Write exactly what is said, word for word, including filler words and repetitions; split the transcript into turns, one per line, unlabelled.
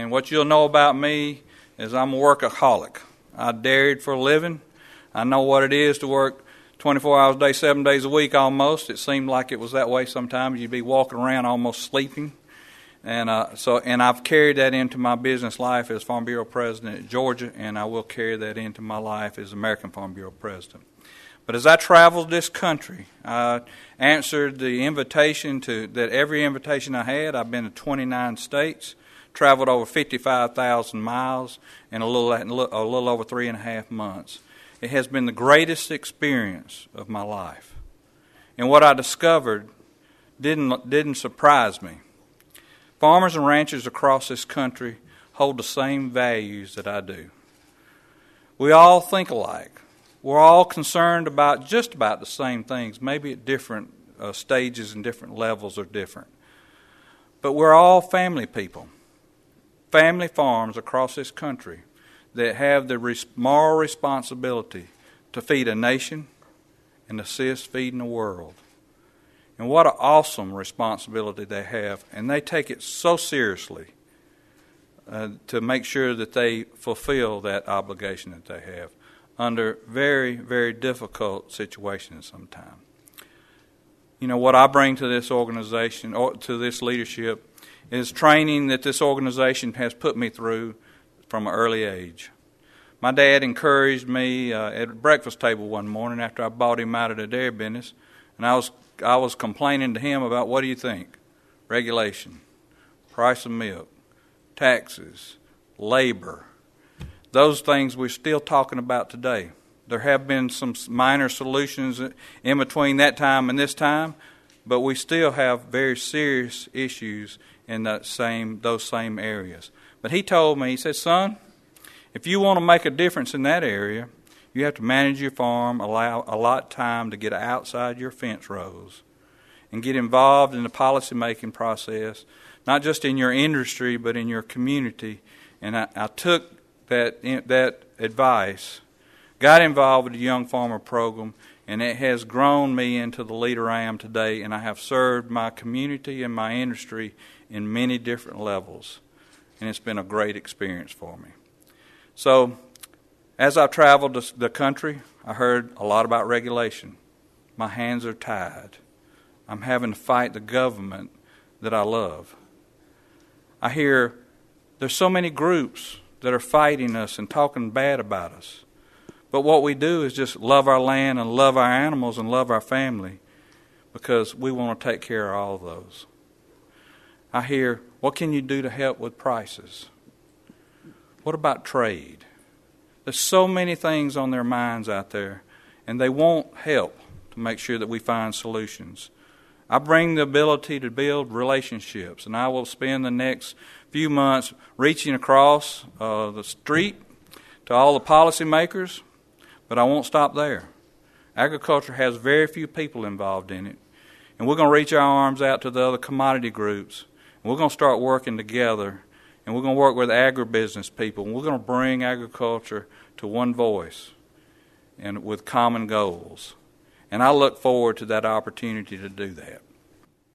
And what you'll know about me is I'm a workaholic. I dairy for a living. I know what it is to work twenty-four hours a day, seven days a week almost. It seemed like it was that way sometimes. You'd be walking around almost sleeping. And uh, so, and I've carried that into my business life as Farm Bureau President at Georgia, and I will carry that into my life as American Farm Bureau President. But as I traveled this country, I answered the invitation to that every invitation I had. I've been to twenty-nine states, traveled over fifty-five thousand miles in a little, a little over three and a half months. It has been the greatest experience of my life. And what I discovered didn't, didn't surprise me. Farmers and ranchers across this country hold the same values that I do. We all think alike. We're all concerned about just about the same things. Maybe at different uh, stages and different levels are different. But we're all family people. Family farms across this country that have the res- moral responsibility to feed a nation and assist feeding the world. And what an awesome responsibility they have. And they take it so seriously uh, to make sure that they fulfill that obligation that they have under very, very difficult situations sometimes. You know, what I bring to this organization, or to this leadership, is training that this organization has put me through from an early age. My dad encouraged me uh, at a breakfast table one morning after I bought him out of the dairy business, and I was I was complaining to him about, what do you think? Regulation, price of milk, taxes, labor, those things we're still talking about today. There have been some minor solutions in between that time and this time, but we still have very serious issues in that same those same areas. But he told me, he said, son, if you want to make a difference in that area, you have to manage your farm, allow allot time to get outside your fence rows, and get involved in the policy-making process, not just in your industry, but in your community. And I, I took that that advice, got involved with the Young Farmer Program, and it has grown me into the leader I am today, and I have served my community and my industry in many different levels, and it's been a great experience for me. So, as I traveled the country, I heard a lot about regulation. My hands are tied. I'm having to fight the government that I love. I hear there's so many groups that are fighting us and talking bad about us. But what we do is just love our land and love our animals and love our family, because we want to take care of all of those. I hear, what can you do to help with prices? What about trade? There's so many things on their minds out there, and they want help to make sure that we find solutions. I bring the ability to build relationships, and I will spend the next few months reaching across uh, the street to all the policymakers, but I won't stop there. Agriculture has very few people involved in it, and we're going to reach our arms out to the other commodity groups, and we're going to start working together. And we're going to work with agribusiness people, and we're going to bring agriculture to one voice and with common goals. And I look forward to that opportunity to do that.